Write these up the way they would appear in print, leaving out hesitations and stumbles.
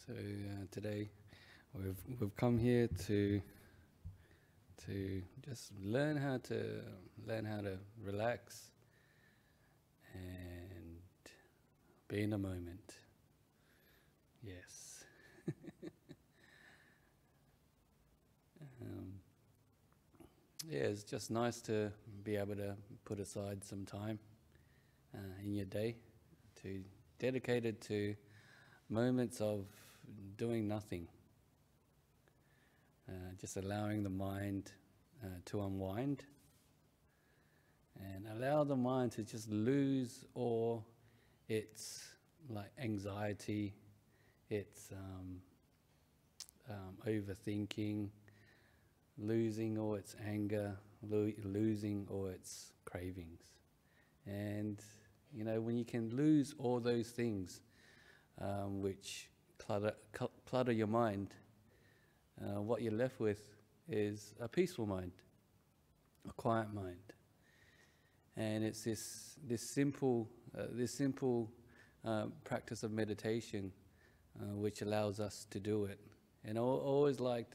So today we've come here to just learn how to relax and be in the moment. Yes. um, yeah, it's just nice to be able to put aside some time in your day to dedicated to moments of doing nothing, just allowing the mind to unwind and allow the mind to just lose all its like anxiety, its overthinking, losing all its anger, losing all its cravings. And when you can lose all those things which clutter your mind, what you're left with is a peaceful mind, a quiet mind. And it's this simple practice of meditation which allows us to do it. And I always like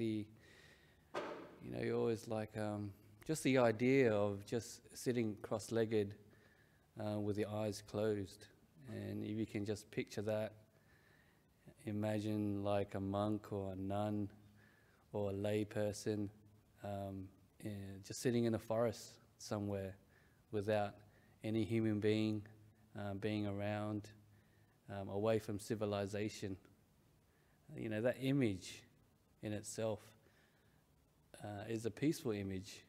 just the idea of just sitting cross-legged with your eyes closed. And if you can just picture that, imagine like a monk or a nun or a lay person just sitting in a forest somewhere without any human being being around, away from civilization. That image in itself is a peaceful image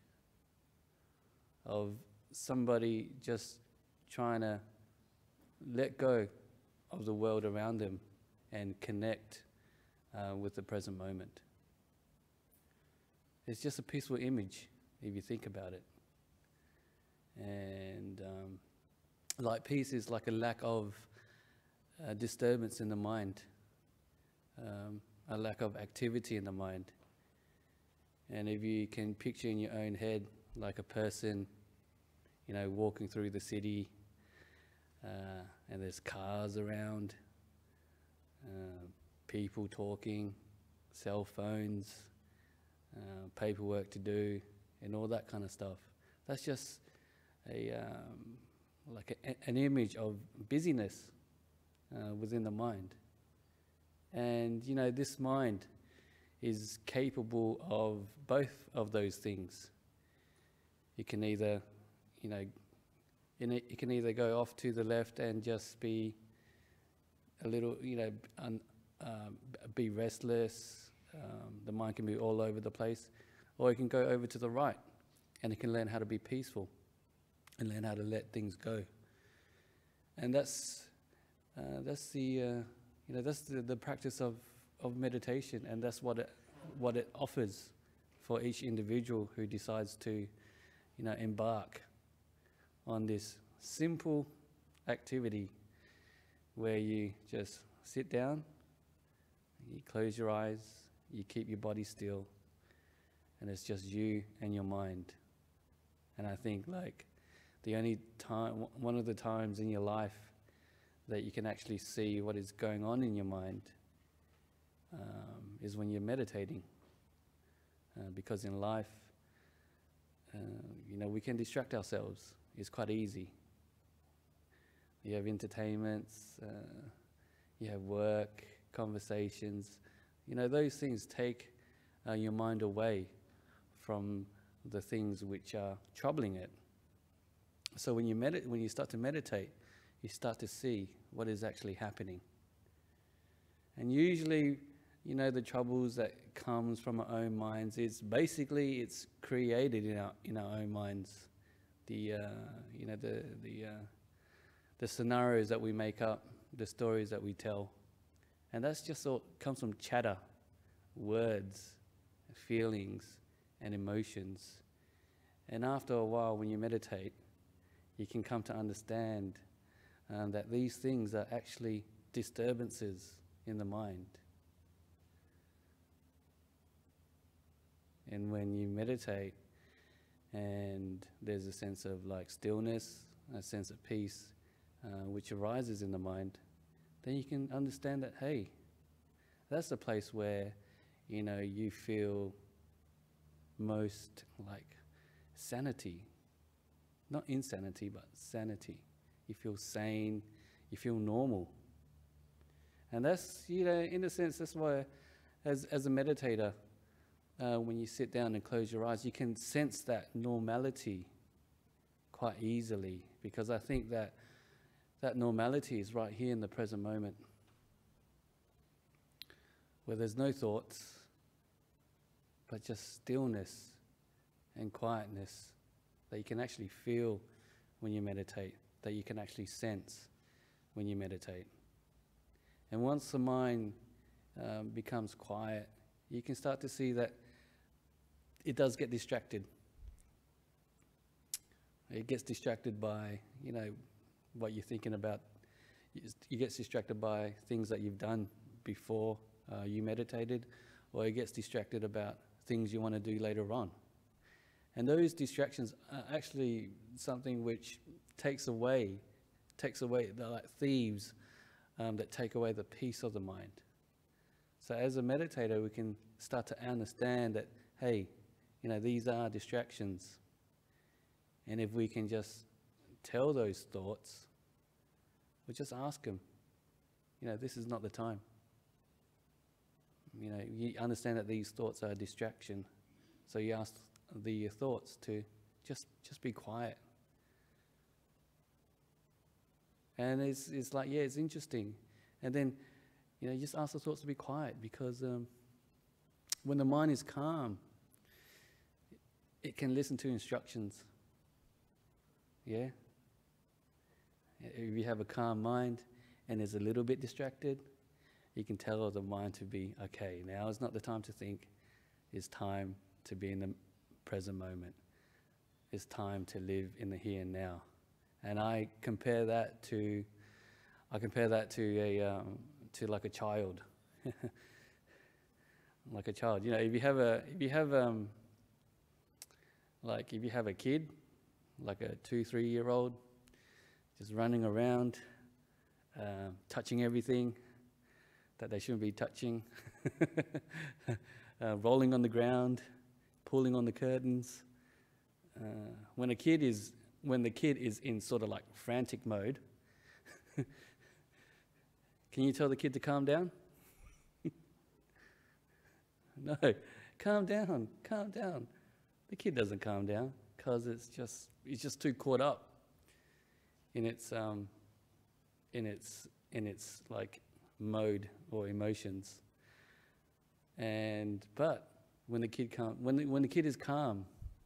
of somebody just trying to let go of the world around them and connect with the present moment. It's just a peaceful image if you think about it. And like peace is like a lack of disturbance in the mind, a lack of activity in the mind. And if you can picture in your own head like a person, walking through the city, and there's cars around, people talking, cell phones, paperwork to do, and all that kind of stuff. That's just an image of busyness within the mind. And this mind is capable of both of those things. It can either it can either go off to the left and just be a little, be restless. The mind can be all over the place, or it can go over to the right, and it can learn how to be peaceful and learn how to let things go. And that's the practice of meditation, and that's what it offers for each individual who decides to embark on this simple activity where you just sit down, you close your eyes, you keep your body still, and it's just you and your mind. And I think one of the times in your life that you can actually see what is going on in your mind is when you're meditating, because in life we can distract ourselves. It's quite easy. You have entertainments, you have work, conversations. Those things take your mind away from the things which are troubling it. So when you start to meditate, you start to see what is actually happening. And usually, the troubles that comes from our own minds is basically it's created in our own minds. The scenarios that we make up, the stories that we tell, and that's just all comes from chatter, words, feelings, and emotions. And after a while, when you meditate, you can come to understand that these things are actually disturbances in the mind. And when you meditate and there's a sense of stillness, a sense of peace, which arises in the mind, then you can understand that, hey, that's the place where, you feel most like sanity. Not insanity, but sanity. You feel sane, you feel normal. And that's, in a sense, that's why, as a meditator, when you sit down and close your eyes, you can sense that normality quite easily, because I think that normality is right here in the present moment, where there's no thoughts, but just stillness and quietness that you can actually feel when you meditate, that you can actually sense when you meditate. And once the mind becomes quiet, you can start to see that it does get distracted. It gets distracted by, what you're thinking about. You get distracted by things that you've done before you meditated, or it gets distracted about things you want to do later on. And those distractions are actually something which takes away, they're like thieves that take away the peace of the mind. So as a meditator, we can start to understand that, hey, these are distractions. And if we can just tell those thoughts, or just ask them, this is not the time. You understand that these thoughts are a distraction. So you ask the thoughts to just be quiet. And it's like, it's interesting. And then, you just ask the thoughts to be quiet, because when the mind is calm, it can listen to instructions. Yeah? If you have a calm mind and is a little bit distracted, you can tell the mind to be, okay, now is not the time to think. It's time to be in the present moment. It's time to live in the here and now. And I compare that to like a child. Like a child. If you have a kid, like a 2-3 year old, just running around, touching everything that they shouldn't be touching, rolling on the ground, pulling on the curtains. When the kid is in sort of like frantic mode, can you tell the kid to calm down? No, calm down. The kid doesn't calm down, because it's just too caught up in its like mode or emotions. But when the kid is calm,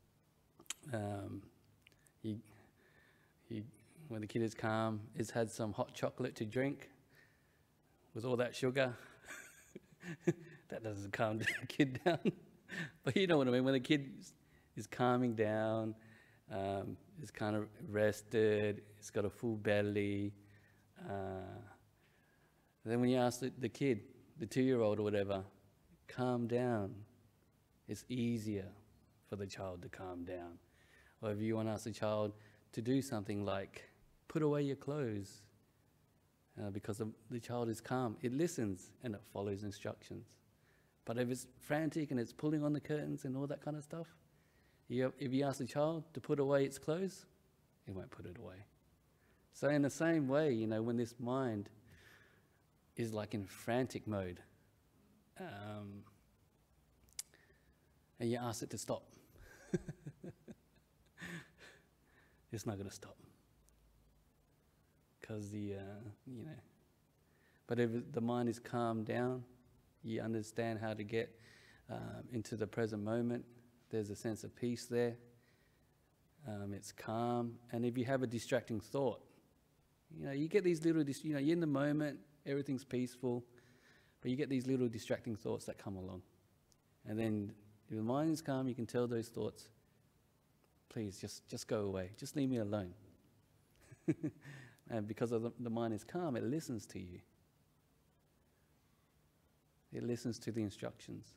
when the kid is calm, it's had some hot chocolate to drink with all that sugar. That doesn't calm the kid down. But you know what I mean. When the kid is calming down, it's kind of rested, it's got a full belly. Then when you ask the kid, the 2-year-old or whatever, calm down, it's easier for the child to calm down. Or if you want to ask the child to do something like put away your clothes, because the child is calm, it listens and it follows instructions. But if it's frantic and it's pulling on the curtains and all that kind of stuff, if you ask the child to put away its clothes, it won't put it away. So in the same way, when this mind is like in frantic mode, and you ask it to stop, it's not going to stop. Because but if the mind is calmed down, you understand how to get into the present moment. There's a sense of peace there. It's calm. And if you have a distracting thought, you get these little, you're in the moment, everything's peaceful, but you get these little distracting thoughts that come along. And then if the mind is calm, you can tell those thoughts, please, just go away. Just leave me alone. And because the mind is calm, it listens to you. It listens to the instructions.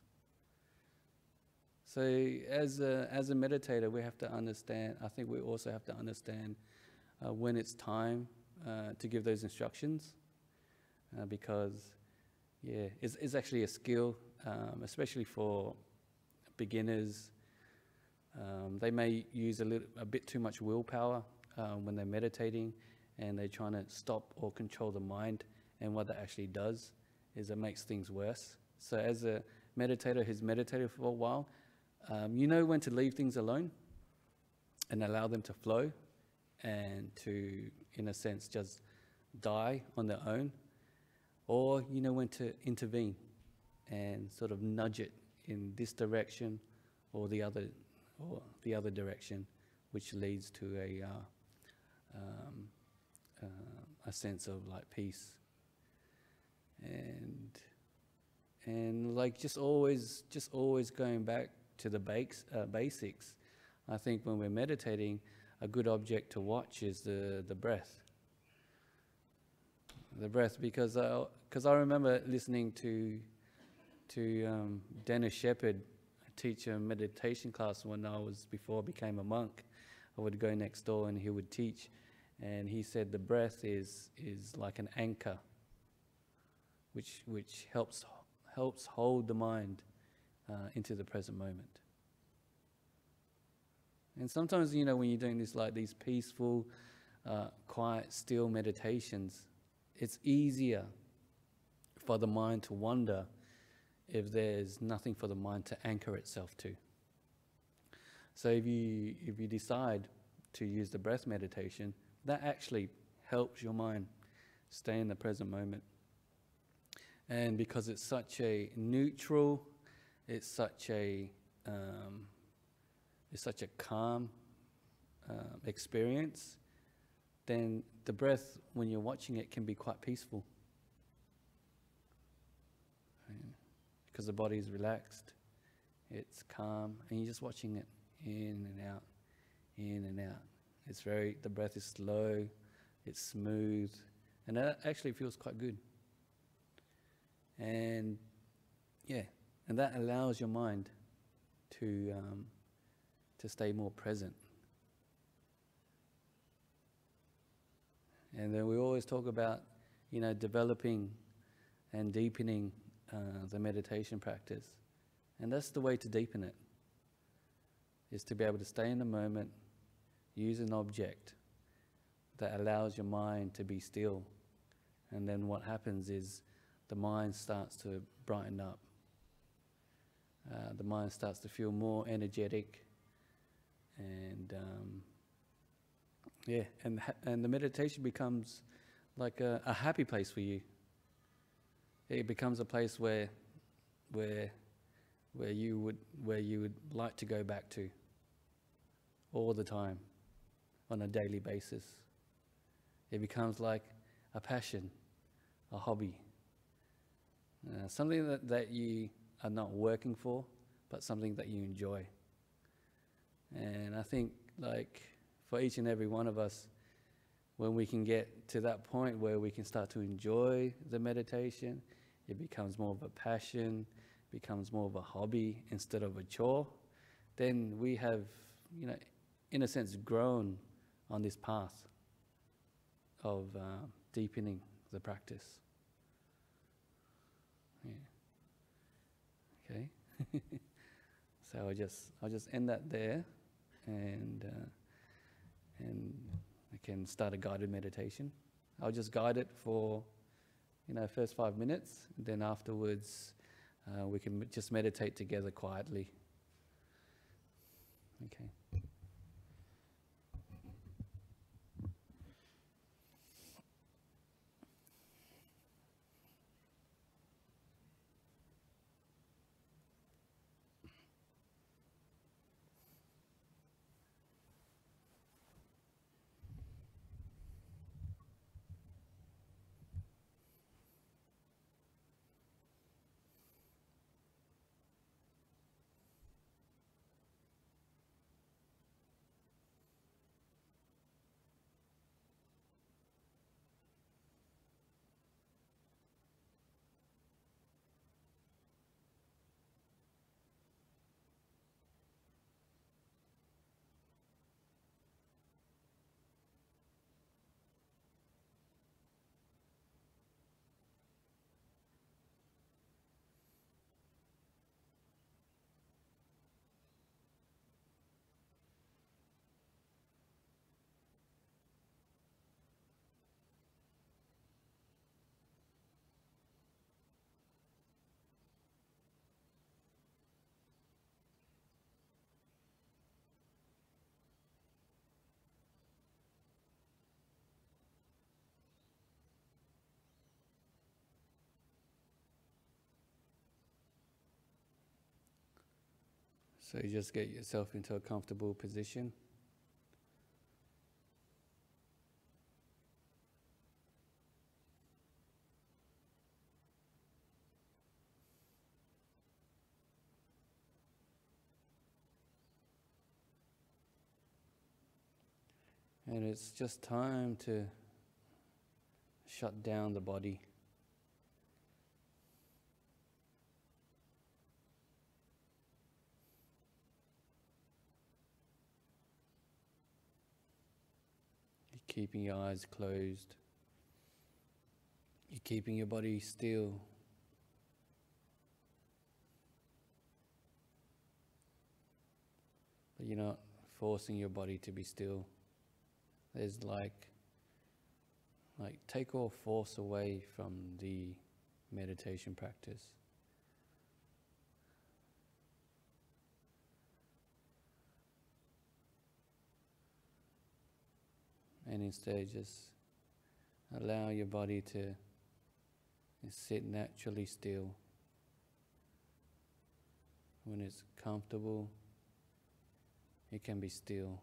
So as a meditator, we have to understand, I think we also have to understand when it's time to give those instructions, because Yeah, it's actually a skill, especially for beginners. They may use a bit too much willpower when they're meditating, and they're trying to stop or control the mind. And what that actually does is it makes things worse. So as a meditator who's meditated for a while, you know when to leave things alone and allow them to flow and to, in a sense, just die on their own, or you know when to intervene and sort of nudge it in this direction or the other direction, which leads to a sense of like peace and like just always going back to the basics. I think when we're meditating, a good object to watch is the breath. The breath, because I remember listening to Dennis Shepherd teach a meditation class when before I became a monk. I would go next door and he would teach, and he said the breath is like an anchor, which helps hold the mind into the present moment. And sometimes, you know, when you're doing these peaceful, quiet, still meditations, it's easier for the mind to wander if there's nothing for the mind to anchor itself to. So if you decide to use the breath meditation, that actually helps your mind stay in the present moment. And because it's such a neutral, it's such a calm experience, then the breath, when you're watching it, can be quite peaceful. Because the body is relaxed, it's calm, and you're just watching it in and out, in and out. The breath is slow, it's smooth, and that actually feels quite good. And yeah, and that allows your mind to stay more present. And then we always talk about, you know, developing and deepening the meditation practice. And that's the way to deepen it, is to be able to stay in the moment, use an object that allows your mind to be still. And then what happens is the mind starts to brighten up. The mind starts to feel more energetic, and and the meditation becomes like a happy place for you. It becomes a place where you would like to go back to all the time, on a daily basis. It becomes like a passion, a hobby, something that you are not working for, but something that you enjoy. And I think, like, for each and every one of us, when we can get to that point where we can start to enjoy the meditation, it becomes more of a passion, becomes more of a hobby instead of a chore, then we have, you know, in a sense, grown on this path of deepening the practice. Yeah. Okay. So I'll just end that there, and I can start a guided meditation. I'll just guide it for, you know, first 5 minutes, and then afterwards we can just meditate together quietly. Okay. So you just get yourself into a comfortable position. And it's just time to shut down the body. You're keeping your eyes closed. You're keeping your body still. But you're not forcing your body to be still. There's like take all force away from the meditation practice. And instead just allow your body to sit naturally still. When it's comfortable, it can be still.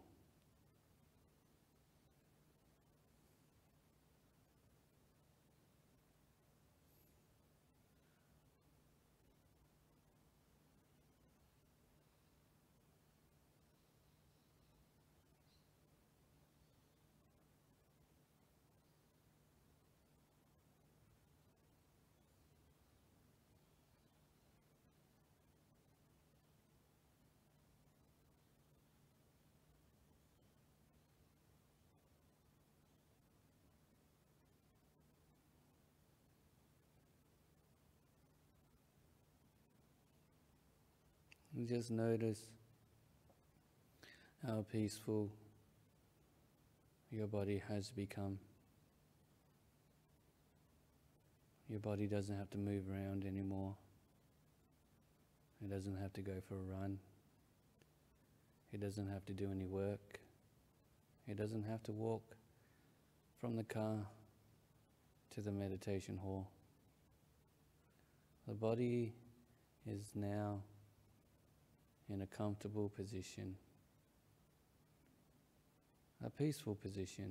And just notice how peaceful your body has become. Your body doesn't have to move around anymore. It doesn't have to go for a run. It doesn't have to do any work. It doesn't have to walk from the car to the meditation hall. The body is now in a comfortable position, a peaceful position.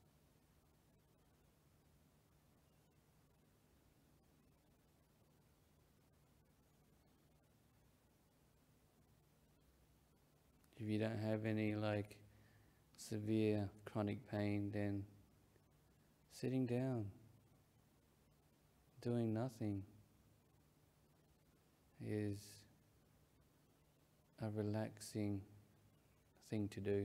If you don't have any severe chronic pain, then sitting down, doing nothing is a relaxing thing to do.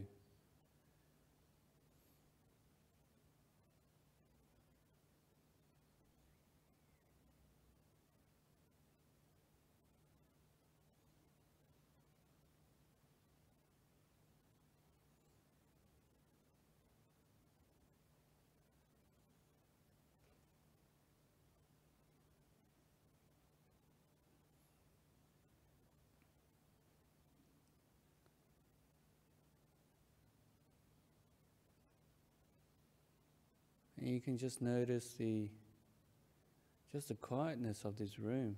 And you can just notice the quietness of this room.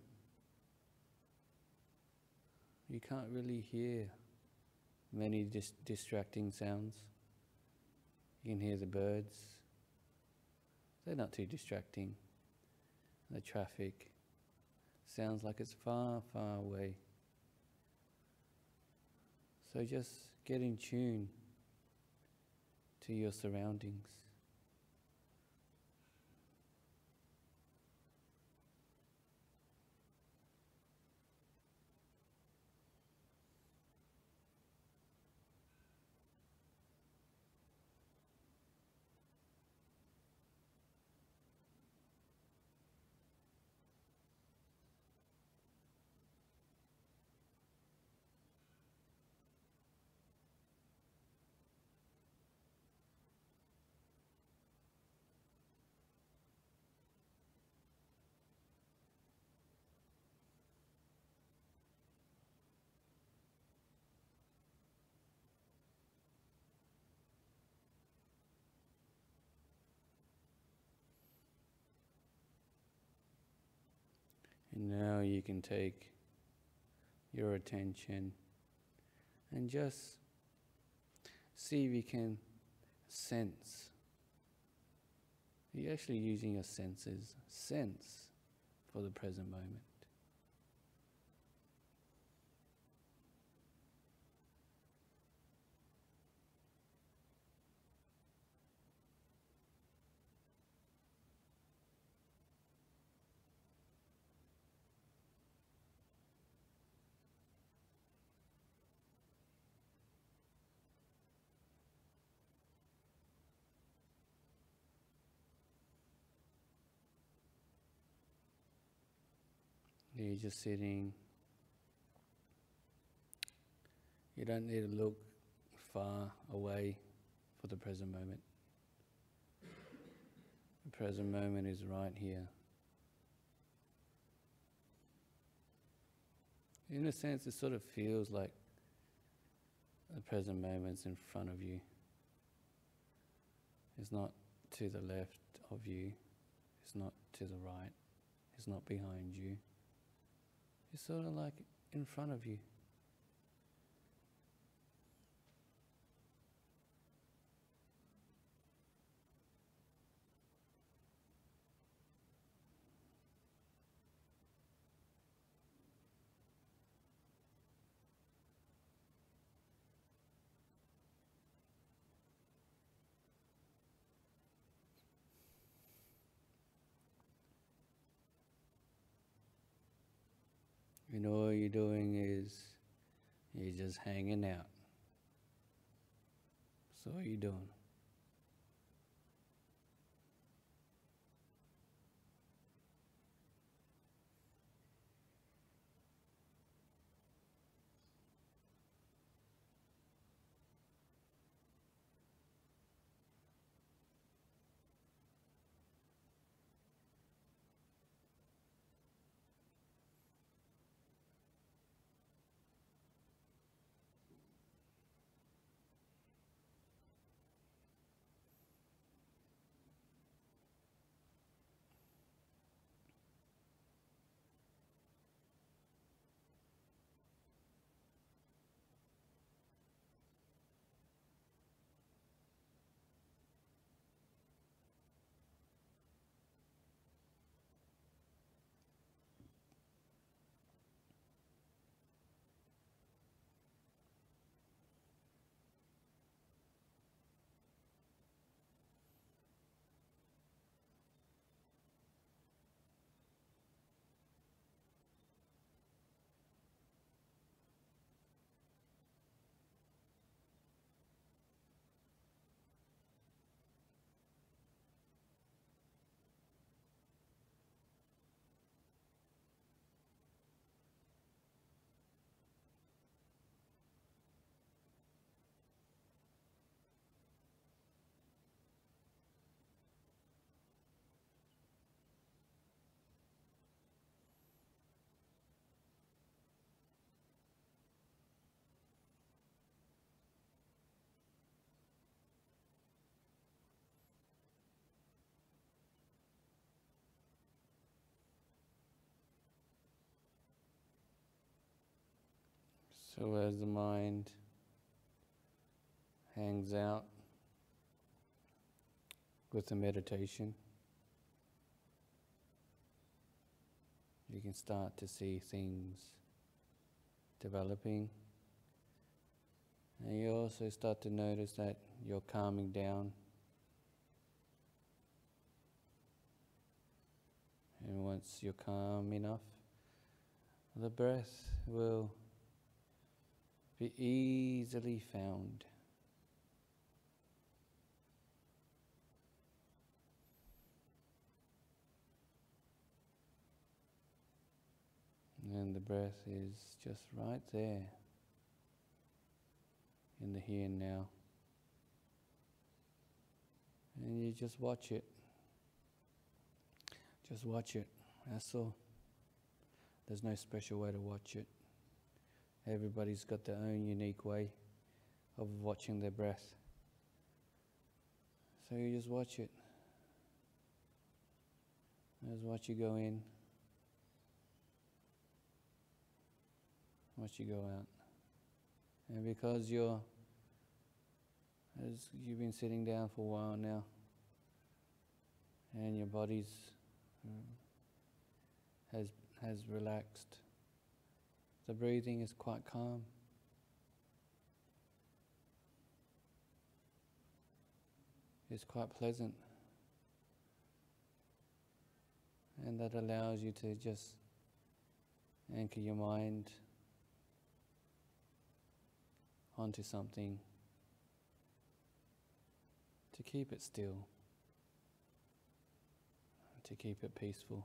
You can't really hear many distracting sounds. You can hear the birds. They're not too distracting. The traffic sounds like it's far, far away. So just get in tune to your surroundings. And now you can take your attention And just see if you can sense. You're actually using your senses. Sense for the present moment. You're just sitting. You don't need to look far away for the present moment. The present moment is right here. In a sense, it sort of feels like the present moment's in front of you. It's not to the left of you. It's not to the right. It's not behind you. It's sort of like in front of you. And all you're doing is you're just hanging out. That's all you're doing. So as the mind hangs out with the meditation, you can start to see things developing, and you also start to notice that you're calming down. And once you're calm enough, the breath will be easily found. And the breath is just right there in the here and now. And you just watch it. Just watch it. That's all. There's no special way to watch it. Everybody's got their own unique way of watching their breath. So you just watch it. Just watch you go in. Watch you go out. And because as you've been sitting down for a while now, and your body's has relaxed, the breathing is quite calm. It's quite pleasant, and that allows you to just anchor your mind onto something, to keep it still, to keep it peaceful.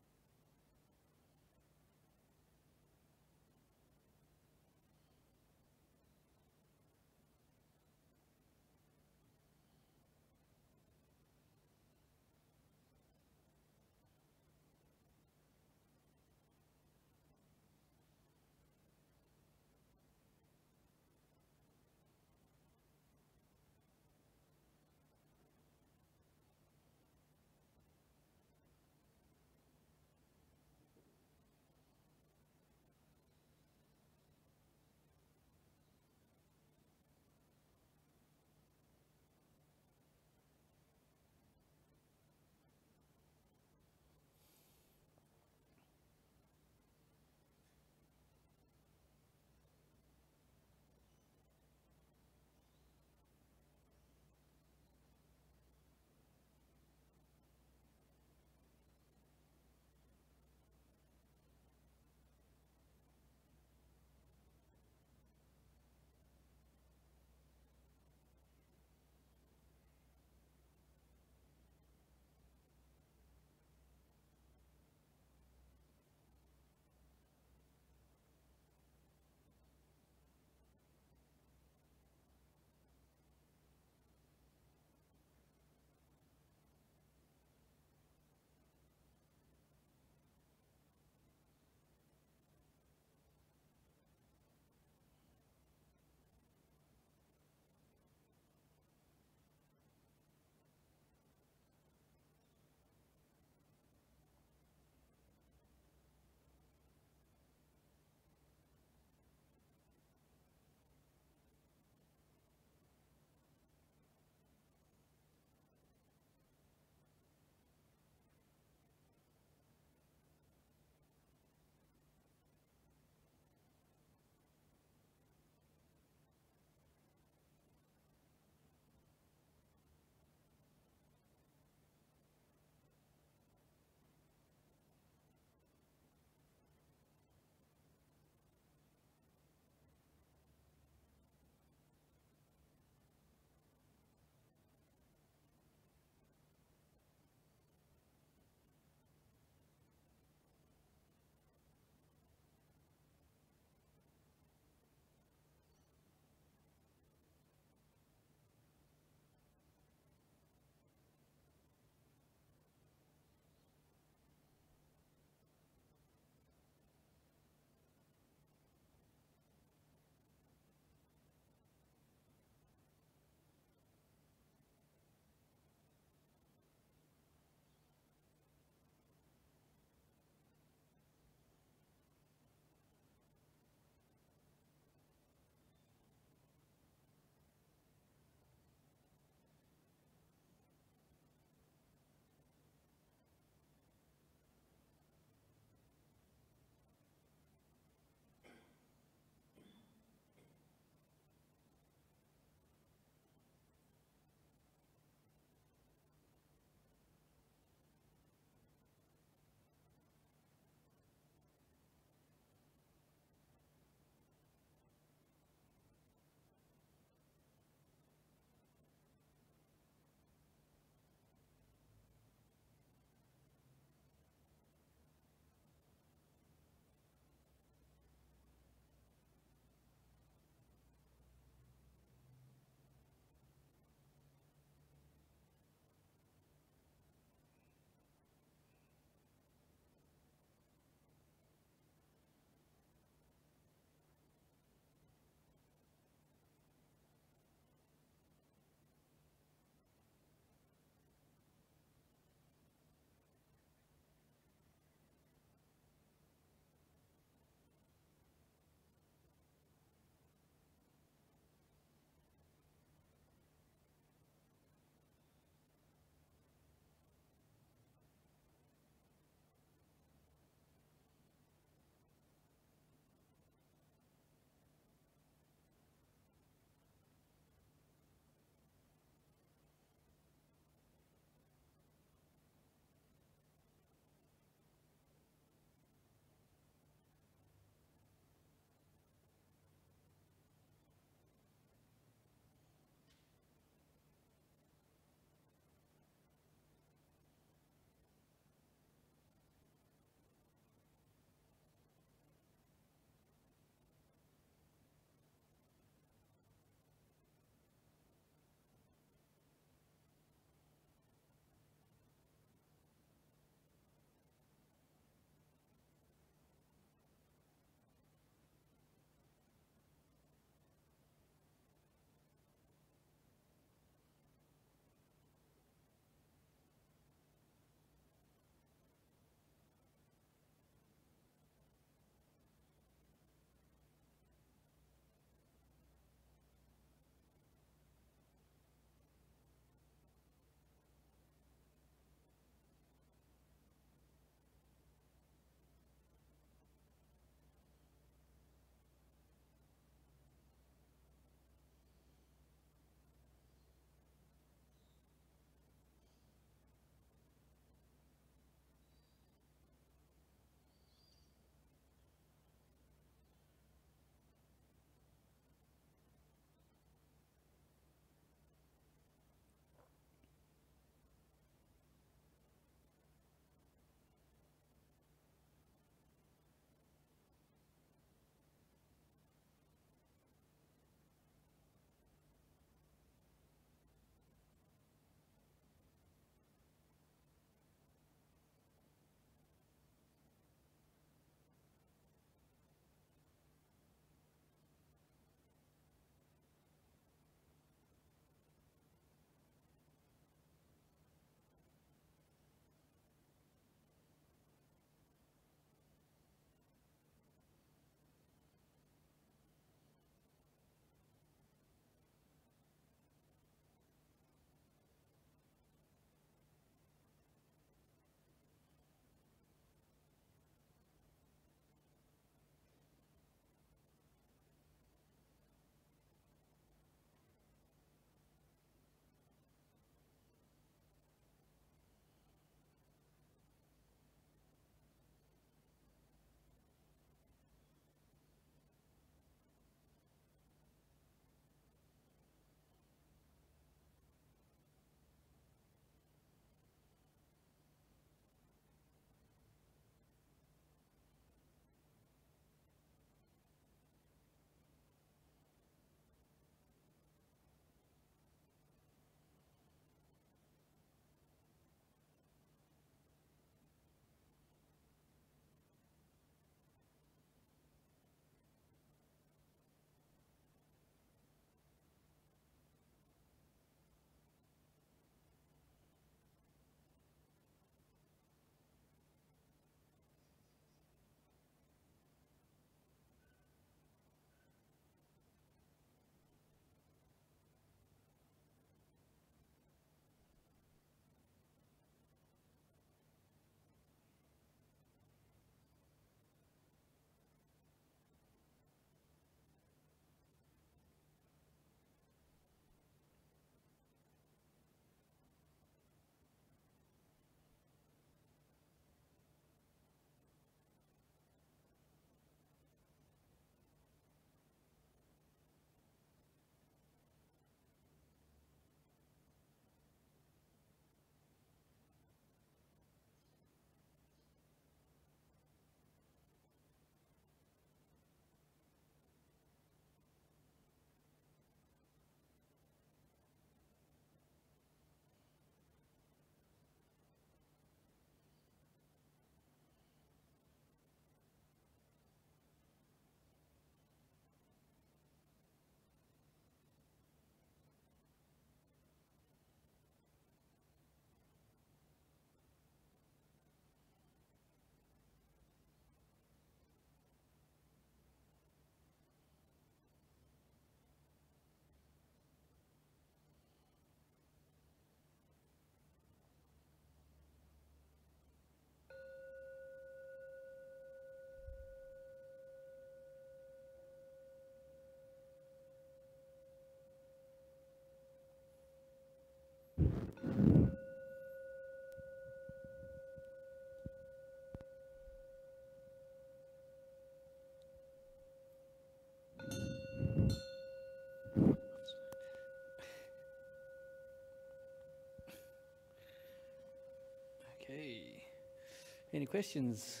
Any questions?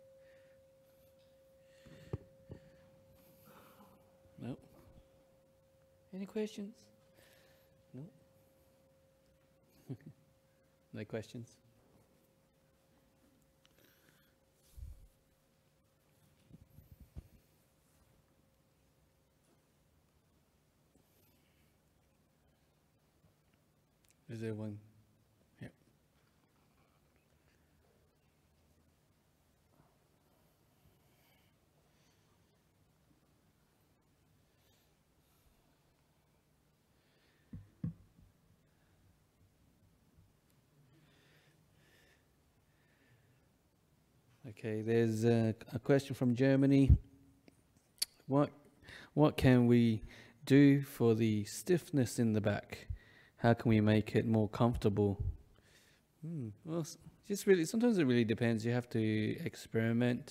No. Any questions? No. No questions? Is there one? Yep. Okay, there's a question from Germany. What can we do for the stiffness in the back? How can we make it more comfortable? Well, just really, sometimes it really depends. You have to experiment.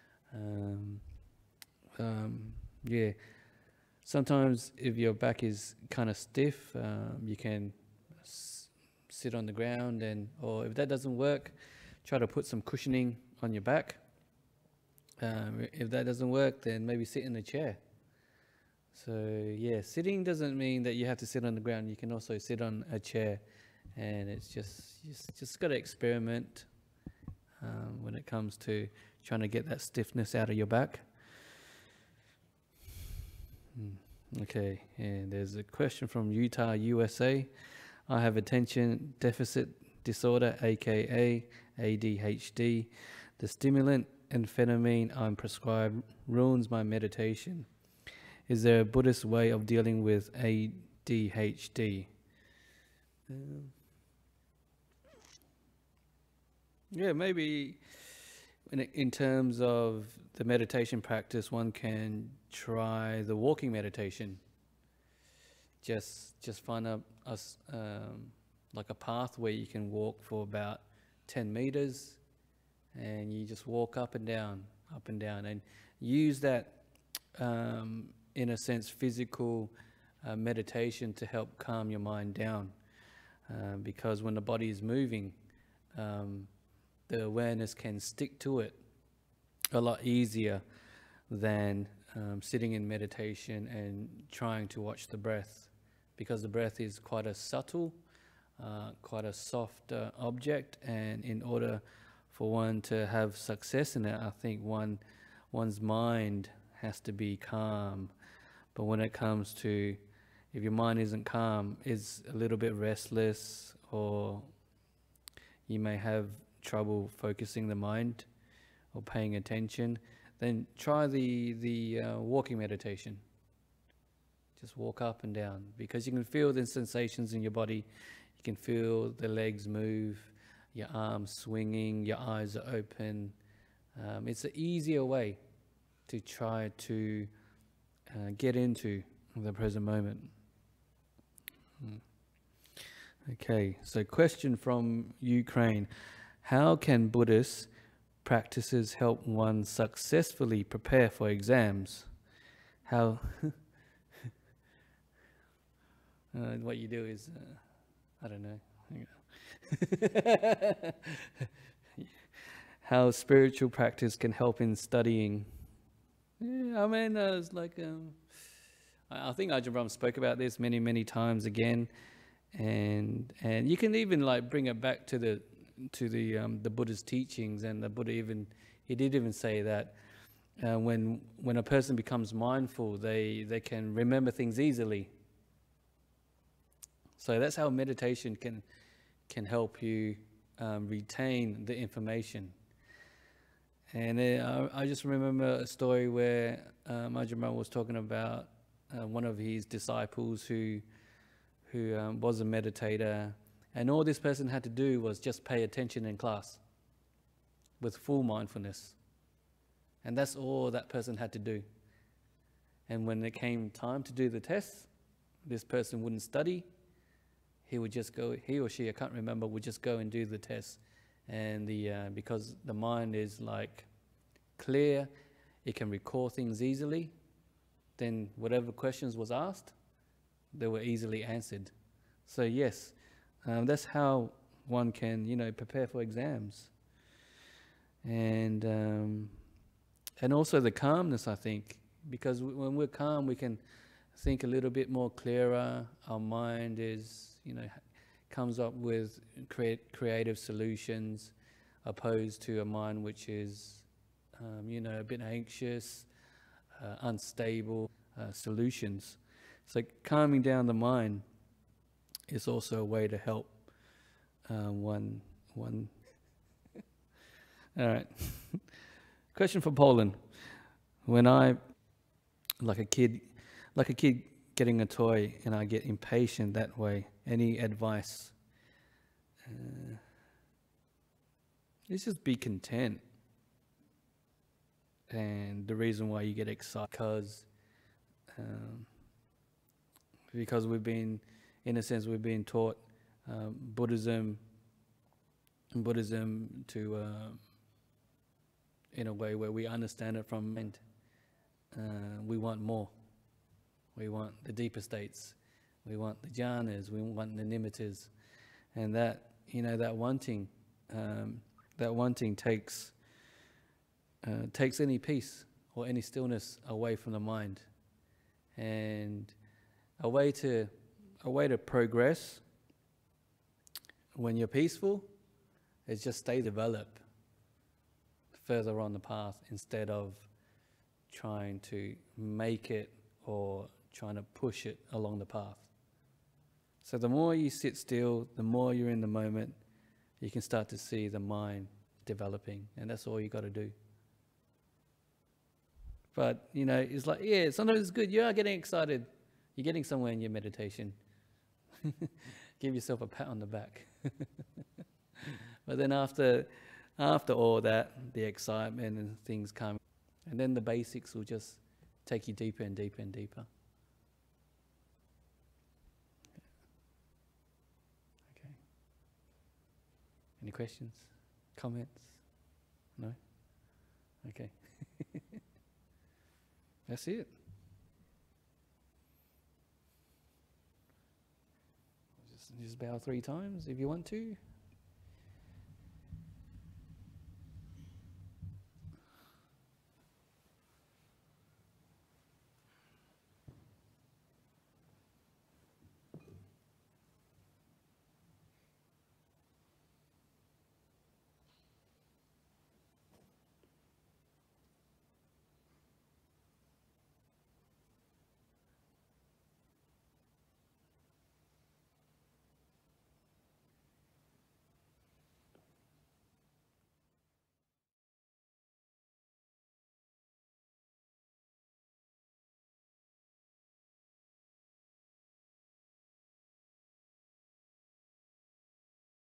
Yeah. Sometimes if your back is kind of stiff, you can sit on the ground, or if that doesn't work, try to put some cushioning on your back. If that doesn't work, then maybe sit in a chair. So yeah, sitting doesn't mean that you have to sit on the ground. You can also sit on a chair, and it's just got to experiment when it comes to trying to get that stiffness out of your back. Okay, and there's a question from Utah, USA. I have attention deficit disorder, aka ADHD. The stimulant amphetamine I'm prescribed ruins my meditation. Is there a Buddhist way of dealing with ADHD? Yeah, maybe in terms of the meditation practice, one can try the walking meditation. Just find like a path where you can walk for about 10 meters, and you just walk up and down, and use that, in a sense, physical meditation to help calm your mind down. Because when the body is moving, the awareness can stick to it a lot easier than sitting in meditation and trying to watch the breath, because the breath is quite a subtle, quite a soft object, and in order for one to have success in it, I think one's mind has to be calm. But when it comes to, if your mind isn't calm, is a little bit restless, or you may have trouble focusing the mind or paying attention, then try the walking meditation. Just walk up and down, because you can feel the sensations in your body. You can feel the legs move, your arms swinging, your eyes are open. It's an easier way to try to get into the present moment. Okay, so question from Ukraine. How can Buddhist practices help one successfully prepare for exams? How what you do is, I don't know. How spiritual practice can help in studying. Yeah, I mean, it's like, I think Ajahn Brahm spoke about this many times again, and you can even like bring it back to the Buddha's teachings, and the Buddha he did even say that when a person becomes mindful, they can remember things easily. So that's how meditation can help you retain the information. And I just remember a story where Ajahn Brahm was talking about one of his disciples who was a meditator, and all this person had to do was just pay attention in class with full mindfulness. And that's all that person had to do. And when it came time to do the test, this person wouldn't study. He would just go, he or she, I can't remember, would just go and do the test. And because the mind is like clear, it can recall things easily, then whatever questions was asked, they were easily answered. So yes, that's how one can, prepare for exams. And also the calmness, I think, because when we're calm, we can think a little bit more clearer. Our mind is, comes up with creative solutions, opposed to a mind which is, a bit anxious, unstable solutions. So calming down the mind is also a way to help one. All right. Question for Poland. When I, like a kid getting a toy, and I get impatient that way, any advice? Let's just be content. And the reason why you get excited, because we've been, in a sense, we've been taught Buddhism to, in a way where we understand it from mind. We want more. We want the deeper states. We want the jhanas. We want the nimittas, and that wanting takes any peace or any stillness away from the mind. And a way to progress when you're peaceful is just develop further on the path, instead of trying to make it or trying to push it along the path. So the more you sit still, the more you're in the moment, you can start to see the mind developing, and that's all you got to do. But, it's like, sometimes it's good. You are getting excited. You're getting somewhere in your meditation. Give yourself a pat on the back. But then after all that, the excitement and things come, and then the basics will just take you deeper and deeper and deeper. Okay. Any questions? Comments? No? Okay. That's it. Just bow 3 times if you want to.